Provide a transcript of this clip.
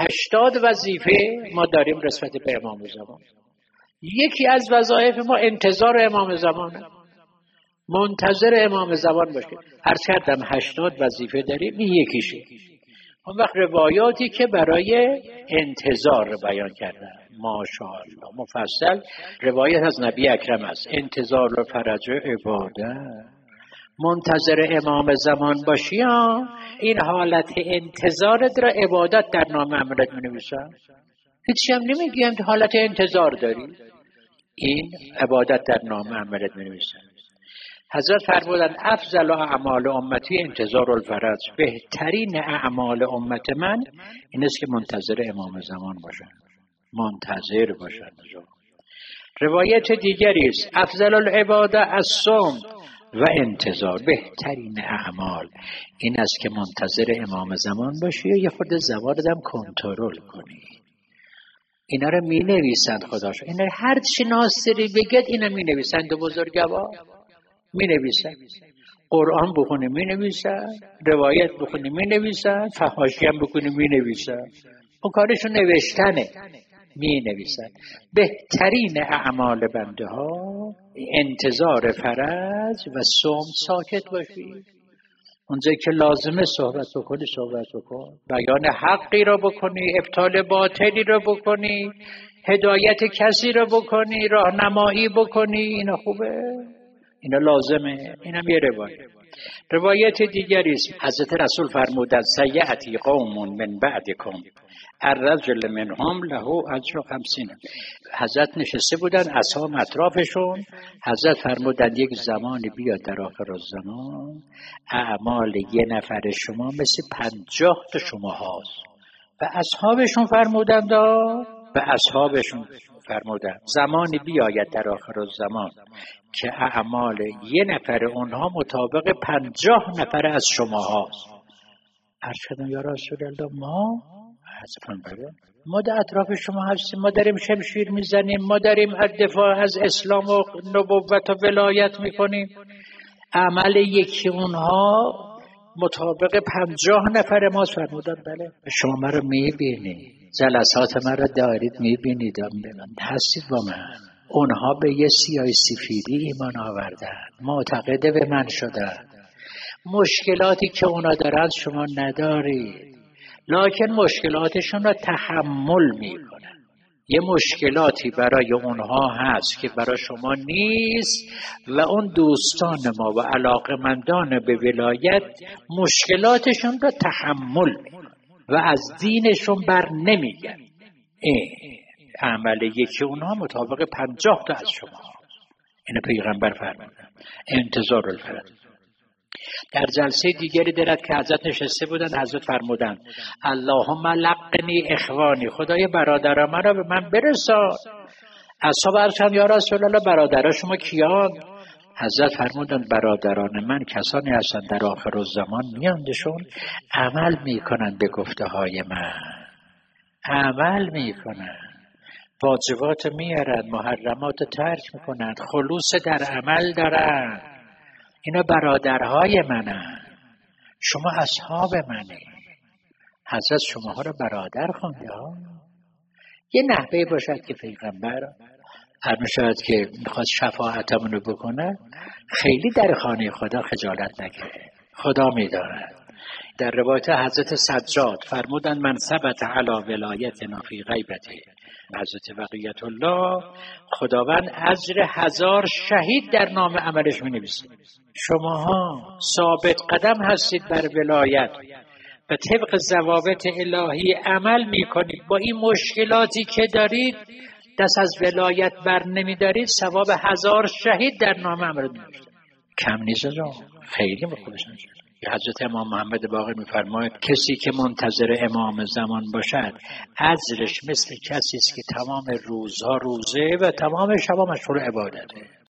80 وظیفه ما داریم نسبت به امام زمان. یکی از وظایف ما انتظار امام زمانه، منتظر امام زمان باشه. هر چقدر 80 وظیفه داریم، این یکیشه. اون وقت روایاتی که برای انتظار بیان کردن ماشاءالله مفصل، روایت از نبی اکرم است: انتظار و فرج عباده، منتظر امام زمان باشی این حالت انتظارت را عبادت در نام عملت می نویسن. هیچی هم نمیگیم که حالت انتظار داری، این عبادت در نام عملت می نویسن. حضرت فرمودند افضل اعمال امتی انتظار الفرج، بهترین اعمال امت من این است که منتظر امام زمان باشن، منتظر باشن. روایت دیگری است افضل العباده الصوم و انتظار، بهترین اعمال این است که منتظر امام زمان باشی و یه خود زبانت کنترل کنی. اینا رو می نویسند خداش، اینا هر چی ناصری بگید اینا می نویسند بزرگوار، می نویسند. قرآن بخونی می نویسند، روایت بخونی می نویسند، فحاشی هم بکنی می نویسند. اون کارشون نوشتنه، می نویسند. بهترین اعمال بنده ها انتظار فرج و صوم، ساکت باشی. اونجایی که لازمه صحبت بکنی صحبت بکن، بیان حقی را بکنی، ابطال باطلی را بکنی، هدایت کسی را بکنی، راهنمایی بکنی، اینا خوبه، اینا لازمه. اینم یه روایت دیگری است. حضرت رسول فرمودند سیأتی قوم من بعدکم الرجل منهم له اجر 50. حضرت نشسته بودن اصحاب اطرافشون، حضرت فرمودند یک زمانی بیاد در آخر الزمان اعمال یه نفر شما مثل 50 تا شما هاست. و اصحابشون فرمودند زمانی بیاید در آخر الزمان که اعمال یه نفر اونها مطابق 50 نفر از شما هاست. ارشدم یا رسول الله ما در اطراف شما هستیم، ما داریم شمشیر میزنیم، ما داریم دفاع از اسلام و نبوت و ولایت میکنیم، عمل یکی اونها مطابق 50 نفر ما. فرمودن بله، شما من رو میبینید، جلسات من رو دارید میبینید، هستید با من. اونها به یه سیاه سفیدی ایمان آوردن، معتقد به من شدن. مشکلاتی که اونا دارن شما ندارید، لکن مشکلاتشون را تحمل میکنن. یه مشکلاتی برای اونها هست که برای شما نیست و اون دوستان ما و علاقمندان به ولایت مشکلاتشون را تحمل میکنن و از دینشون بر نمیگن. عمل یکی اونها مطابق 50 تا از شما. این پیغمبر فرمودن انتظار الفرج. در جلسه دیگری دارد که حضرت نشسته بودند، حضرت فرمودند اللهم لقنی اخوانی، خدای برادران من را به من برسان. اصحاب عرض یا رسول الله برادران شما کیان؟ حضرت فرمودند برادران من کسانی هستند در آخر الزمان میاندشون عمل میکنند به گفته های من، عمل میکنند، واجبات میارند، محرمات ترک میکنند، خلوص در عمل دارند. اینا برادرهای منن، شما اصحاب منی. حضرت شماها رو برادر خونده ها. یه نحوه باشد که پیغمبر هر شاید که میخواد شفاعتمونو بکنه خیلی در خانه خدا خجالت نکره، خدا میدارد. در روایت حضرت سجاد فرمودن من ثبت علی ولایتنا فی غیبته، حضرت بقیت الله خداوند اجر 1000 شهید در نام عملش می‌نویسه. شماها ثابت قدم هستید بر ولایت و طبق ضوابط الهی عمل میکنید، با این مشکلاتی که دارید دست از ولایت بر نمیدارید، ثواب 1000 شهید در نام عمل می‌نویسه. کم نیست، خیلی خوبش میشه. حضرت امام محمد باقر می‌فرماید کسی که منتظر امام زمان باشد اجرش مثل کسی است که تمام روزها روزه و تمام شبا مشغول عبادته.